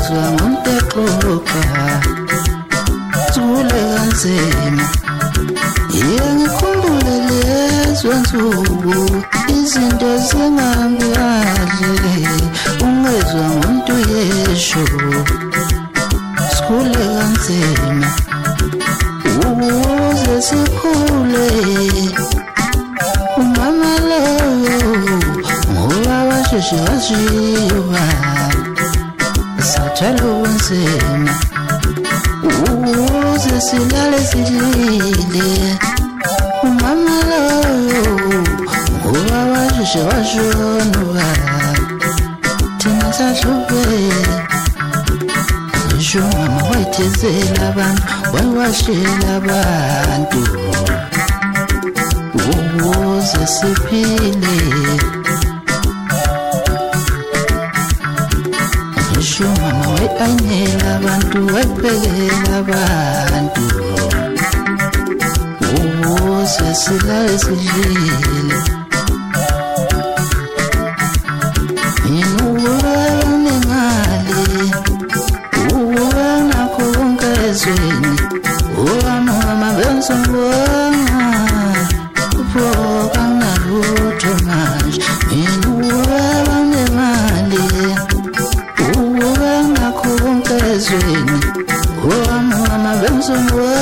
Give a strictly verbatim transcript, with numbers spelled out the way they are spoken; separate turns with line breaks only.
ungezwa ngomteqoqa Zule kanzima Ngiyangikhumbule lezo nsuku Izinto zingambi kahle Ungezwa ngumuntu yesho Zule kanzima Ukuze sikhule Umama loyo Ngoba basheshe bashiba Sathwala ubunzima Ukuze silale sijile Umama loyo Ngoba basheshe bashona Thina sahlube Ngisho mama wayithezela abantu Wayiwashela abantu Ukuze siphile Ngisho mama wayayinela abantu Wayiphekela abantu Ukuze silale sidlile Nginuka nemali Ukuba nakho konke ezweni Mama bensongwana Uphoka ngalutho manje Nginuka nemali Ukuba nakho konke ezweni Mama bensongwana